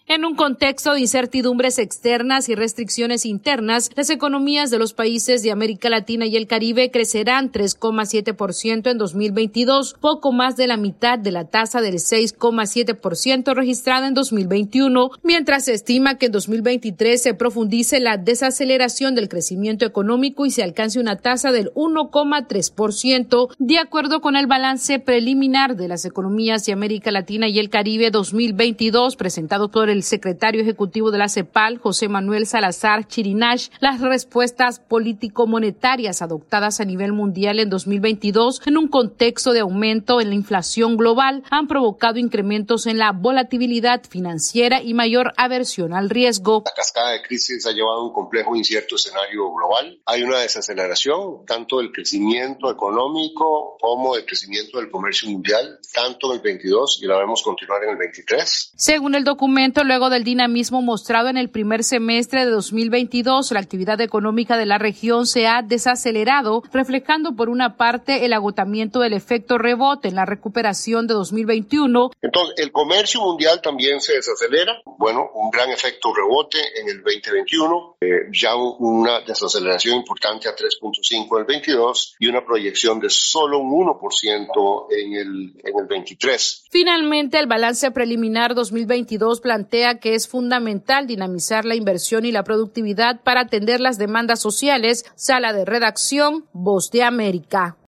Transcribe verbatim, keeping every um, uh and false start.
En un contexto de incertidumbres externas y restricciones internas, las economías de los países de América Latina y el Caribe crecerán tres coma siete por ciento en dos mil veintidós, poco más de la mitad de la tasa del seis coma siete por ciento registrada en dos mil veintiuno, mientras se estima que en dos mil veintitrés se profundice la desaceleración del crecimiento económico y se alcance una tasa del uno coma tres por ciento, de acuerdo con el balance preliminar de las economías de América Latina y el Caribe dos mil veintidós, presentado por el el secretario ejecutivo de la CEPAL, José Manuel Salazar Chirinash. Las respuestas político-monetarias adoptadas a nivel mundial en dos mil veintidós, en un contexto de aumento en la inflación global, han provocado incrementos en la volatilidad financiera y mayor aversión al riesgo. La cascada de crisis ha llevado a un complejo e incierto escenario global. Hay una desaceleración tanto del crecimiento económico como del crecimiento del comercio mundial, tanto en el veintidós y la vemos continuar en el veintitrés. Según el documento, luego del dinamismo mostrado en el primer semestre de dos mil veintidós, la actividad económica de la región se ha desacelerado, reflejando por una parte el agotamiento del efecto rebote en la recuperación de dos mil veintiuno. Entonces, el comercio mundial también se desacelera. Bueno, un gran efecto rebote en el veinte veintiuno, eh, ya una desaceleración importante a tres punto cinco en el veintidós y una proyección de solo un uno por ciento en el, en el veintitrés. Finalmente, el balance preliminar dos mil veintidós plantea que es fundamental dinamizar la inversión y la productividad para atender las demandas sociales. Sala de redacción, Voz de América.